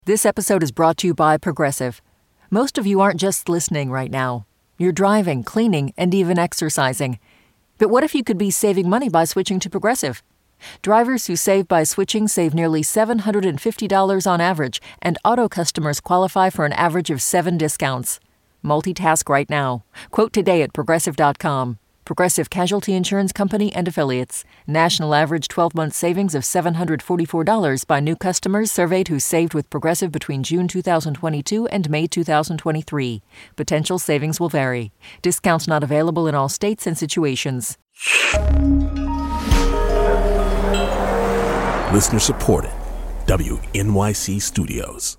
This episode is brought to you by Progressive. Most of you aren't just listening right now. You're driving, cleaning, and even exercising. But what if you could be saving money by switching to Progressive? Drivers who save by switching save nearly $750 on average, and auto customers qualify for an average of 7 discounts. Multitask right now. Quote today at Progressive.com. Progressive Casualty Insurance Company and Affiliates. National average 12-month savings of $744 by new customers surveyed who saved with Progressive between June 2022 and May 2023. Potential savings will vary. Discounts not available in all states and situations. Listener supported. WNYC Studios.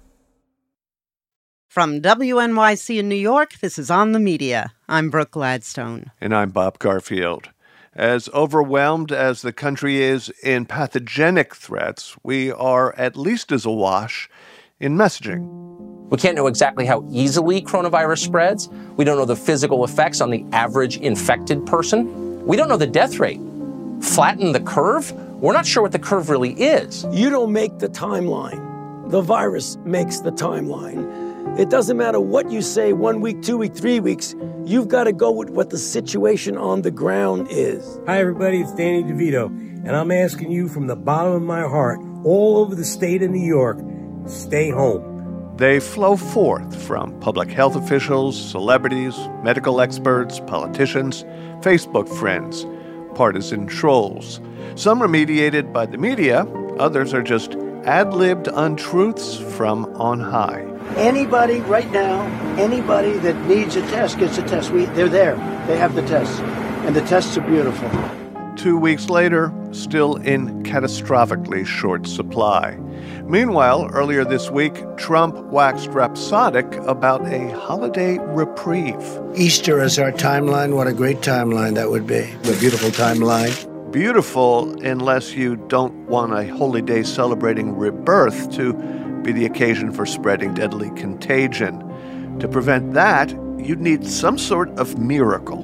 From WNYC in New York, this is On the Media. I'm Brooke Gladstone. And I'm Bob Garfield. As overwhelmed as the country is in pathogenic threats, we are at least as awash in messaging. We can't know exactly how easily coronavirus spreads. We don't know the physical effects on the average infected person. We don't know the death rate. Flatten the curve? We're not sure what the curve really is. You don't make the timeline. The virus makes the timeline. It doesn't matter what you say 1 week, 2 weeks, 3 weeks. You've got to go with what the situation on the ground is. Hi, everybody. It's Danny DeVito. And I'm asking you from the bottom of my heart, all over the state of New York, stay home. They flow forth from public health officials, celebrities, medical experts, politicians, Facebook friends, partisan trolls. Some are mediated by the media. Others are just ad-libbed untruths from on high. Anybody right now, anybody that needs a test gets a test. They're there. They have the tests. And the tests are beautiful. 2 weeks later, still in catastrophically short supply. Meanwhile, earlier this week, Trump waxed rhapsodic about a holiday reprieve. Easter is our timeline. What a great timeline that would be. A beautiful timeline. Beautiful unless you don't want a holy day celebrating rebirth to be the occasion for spreading deadly contagion. To prevent that, you'd need some sort of miracle.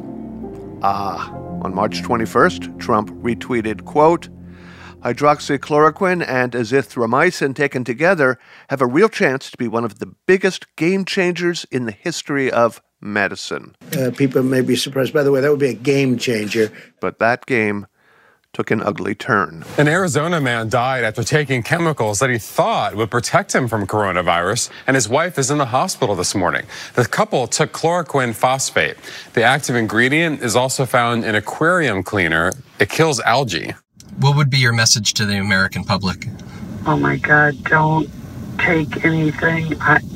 On March 21st, Trump retweeted, quote, "Hydroxychloroquine and azithromycin taken together have a real chance to be one of the biggest game changers in the history of medicine." People may be surprised. By the way, that would be a game changer. But that game took an ugly turn. An Arizona man died after taking chemicals that he thought would protect him from coronavirus, and his wife is in the hospital this morning. The couple took chloroquine phosphate. The active ingredient is also found in aquarium cleaner. It kills algae. What would be your message to the American public? Oh my God, don't take anything.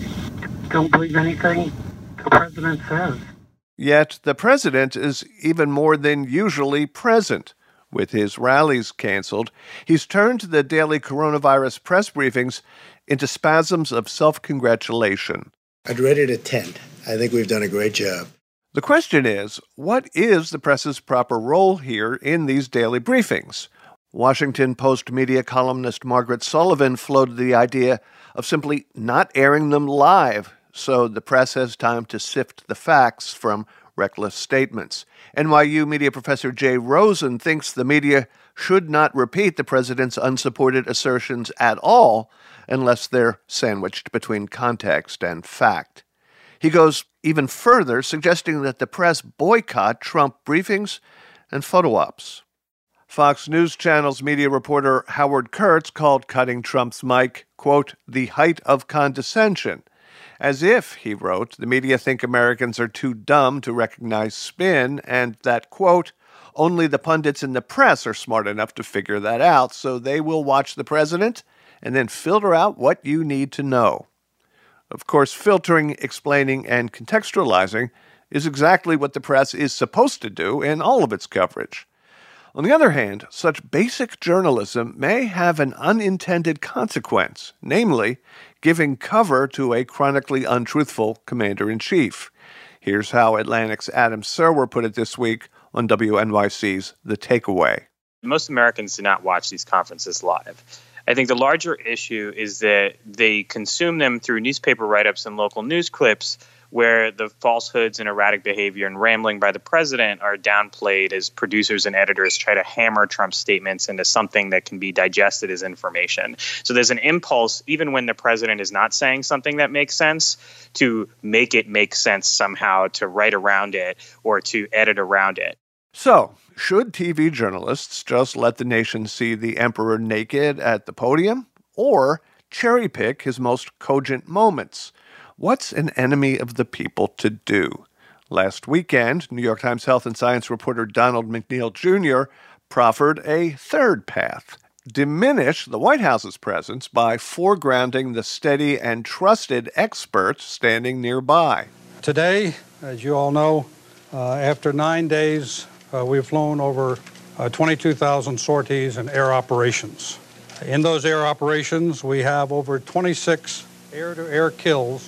Don't believe anything the president says. Yet the president is even more than usually present. With his rallies canceled, he's turned the daily coronavirus press briefings into spasms of self-congratulation. I'd rate it a 10. I think we've done a great job. The question is, what is the press's proper role here in these daily briefings? Washington Post media columnist Margaret Sullivan floated the idea of simply not airing them live, so the press has time to sift the facts from reckless statements. NYU media professor Jay Rosen thinks the media should not repeat the president's unsupported assertions at all unless they're sandwiched between context and fact. He goes even further, suggesting that the press boycott Trump briefings and photo ops. Fox News Channel's media reporter Howard Kurtz called cutting Trump's mic, quote, "the height of condescension." As if, he wrote, the media think Americans are too dumb to recognize spin, and that, quote, "only the pundits in the press are smart enough to figure that out, so they will watch the president and then filter out what you need to know." Of course, filtering, explaining, and contextualizing is exactly what the press is supposed to do in all of its coverage. On the other hand, such basic journalism may have an unintended consequence, namely, giving cover to a chronically untruthful commander-in-chief. Here's how Atlantic's Adam Serwer put it this week on WNYC's The Takeaway. Most Americans do not watch these conferences live. I think the larger issue is that they consume them through newspaper write-ups and local news clips where the falsehoods and erratic behavior and rambling by the president are downplayed as producers and editors try to hammer Trump's statements into something that can be digested as information. So there's an impulse, even when the president is not saying something that makes sense, to make it make sense somehow, to write around it or to edit around it. So, should TV journalists just let the nation see the emperor naked at the podium, or cherry-pick his most cogent moments? What's an enemy of the people to do? Last weekend, New York Times health and science reporter Donald McNeil Jr. proffered a third path: diminish the White House's presence by foregrounding the steady and trusted experts standing nearby. Today, as you all know, after 9 days, we've flown over 22,000 sorties and air operations. In those air operations, we have over 26 air-to-air kills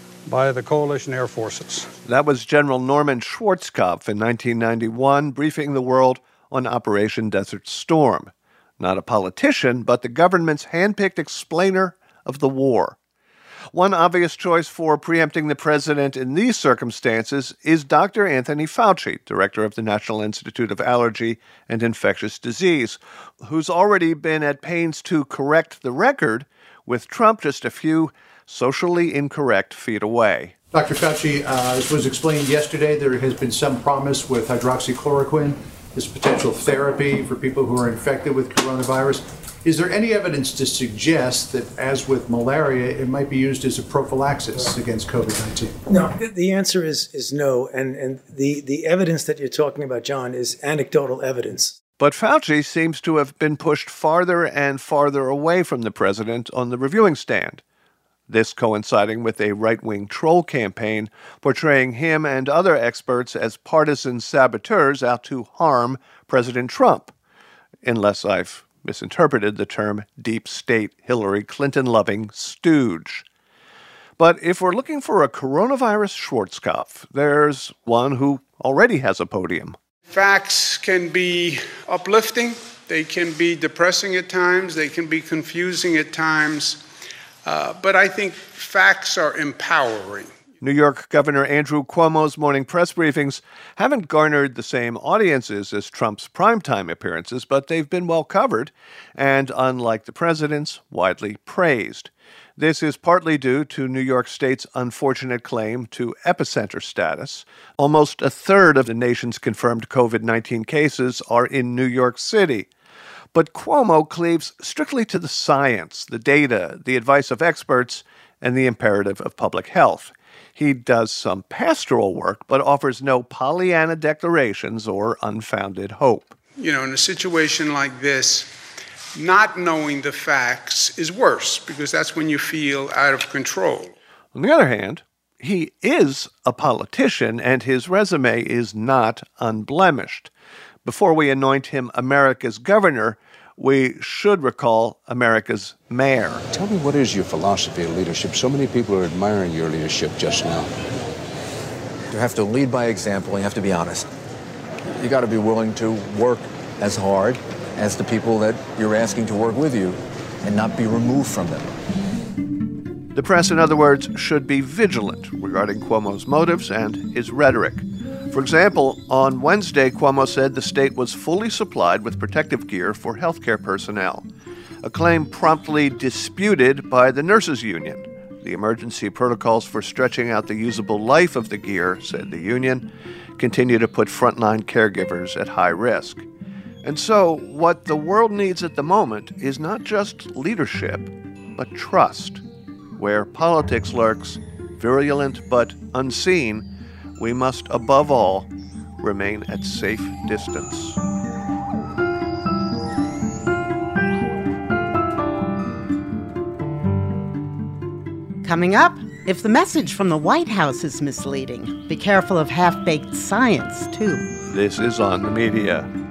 by the coalition air forces. That was General Norman Schwarzkopf in 1991, briefing the world on Operation Desert Storm. Not a politician, but the government's handpicked explainer of the war. One obvious choice for preempting the president in these circumstances is Dr. Anthony Fauci, director of the National Institute of Allergy and Infectious Disease, who's already been at pains to correct the record, with Trump just a few socially incorrect feet away. Dr. Fauci, as was explained yesterday, there has been some promise with hydroxychloroquine, this potential therapy for people who are infected with coronavirus. Is there any evidence to suggest that, as with malaria, it might be used as a prophylaxis against COVID-19? No, the answer is no. And the evidence that you're talking about, John, is anecdotal evidence. But Fauci seems to have been pushed farther and farther away from the president on the reviewing stand. This coinciding with a right-wing troll campaign portraying him and other experts as partisan saboteurs out to harm President Trump, unless I've misinterpreted the term deep state Hillary Clinton-loving stooge. But if we're looking for a coronavirus Schwarzkopf, there's one who already has a podium. Facts can be uplifting, they can be depressing at times, they can be confusing at times. But I think facts are empowering. New York Governor Andrew Cuomo's morning press briefings haven't garnered the same audiences as Trump's primetime appearances, but they've been well covered and, unlike the president's, widely praised. This is partly due to New York State's unfortunate claim to epicenter status. Almost a third of the nation's confirmed COVID-19 cases are in New York City. But Cuomo cleaves strictly to the science, the data, the advice of experts, and the imperative of public health. He does some pastoral work, but offers no Pollyanna declarations or unfounded hope. You know, in a situation like this, not knowing the facts is worse, because that's when you feel out of control. On the other hand, he is a politician, and his resume is not unblemished. Before we anoint him America's governor, we should recall America's mayor. Tell me, what is your philosophy of leadership? So many people are admiring your leadership just now. You have to lead by example. You have to be honest. You got to be willing to work as hard as the people that you're asking to work with you and not be removed from them. The press, in other words, should be vigilant regarding Cuomo's motives and his rhetoric. For example, on Wednesday, Cuomo said the state was fully supplied with protective gear for healthcare personnel, a claim promptly disputed by the nurses' union. The emergency protocols for stretching out the usable life of the gear, said the union, continue to put frontline caregivers at high risk. And so, what the world needs at the moment is not just leadership, but trust. Where politics lurks, virulent but unseen, we must, above all, remain at safe distance. Coming up, if the message from the White House is misleading, be careful of half-baked science, too. This is On the Media.